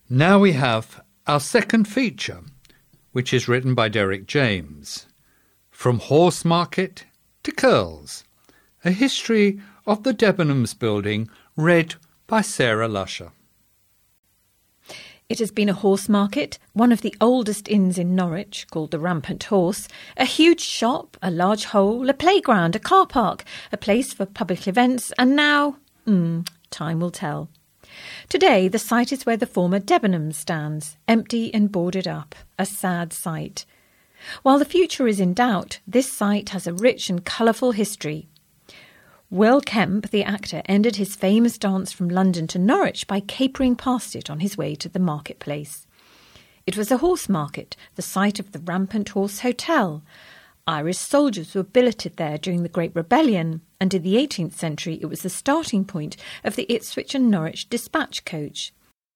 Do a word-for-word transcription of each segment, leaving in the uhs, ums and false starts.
Now we have our second feature, which is written by Derek James. From Horse Market to Curls, a history of the Debenhams building, read by Sarah Lusher. It has been a horse market, one of the oldest inns in Norwich, called the Rampant Horse, a huge shop, a large hole, a playground, a car park, a place for public events, and now, mm, time will tell. Today, the site is where the former Debenhams stands, empty and boarded up, a sad sight. While the future is in doubt, this site has a rich and colourful history. Will Kemp, the actor, ended his famous dance from London to Norwich by capering past it on his way to the marketplace. It was a horse market, the site of the Rampant Horse Hotel. Irish soldiers were billeted there during the Great Rebellion, and in the eighteenth century it was the starting point of the Ipswich and Norwich dispatch coach.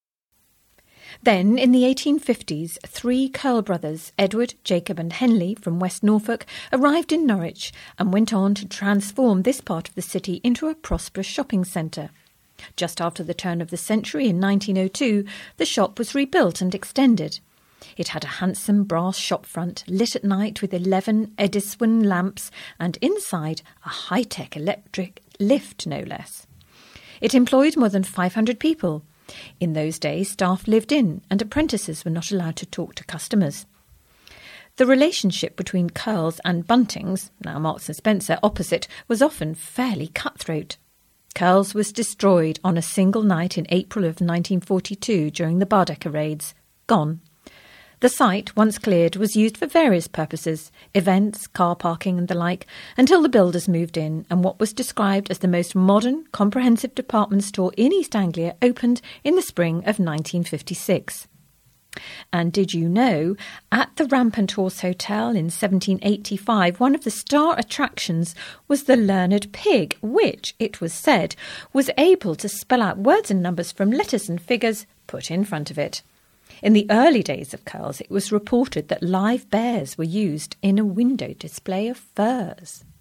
Then, in the eighteen fifties, three Curl brothers, Edward, Jacob and Henley, from West Norfolk, arrived in Norwich and went on to transform this part of the city into a prosperous shopping centre. Just after the turn of the century, in nineteen oh two, the shop was rebuilt and extended. It had a handsome brass shop front, lit at night with eleven Edison lamps, and inside a high-tech electric lift, no less. It employed more than five hundred people. In those days, staff lived in, and apprentices were not allowed to talk to customers. The relationship between Curls and Buntings, now Marks and Spencer, opposite, was often fairly cutthroat. Curls was destroyed on a single night in April of nineteen forty-two during the Baedeker raids. Gone. The site, once cleared, was used for various purposes, events, car parking and the like, until the builders moved in and what was described as the most modern, comprehensive department store in East Anglia opened in the spring of nineteen fifty-six. And did you know, at the Rampant Horse Hotel in seventeen eighty-five, one of the star attractions was the Learned Pig, which, it was said, was able to spell out words and numbers from letters and figures put in front of it. In the early days of Curls, it was reported that live bears were used in a window display of furs.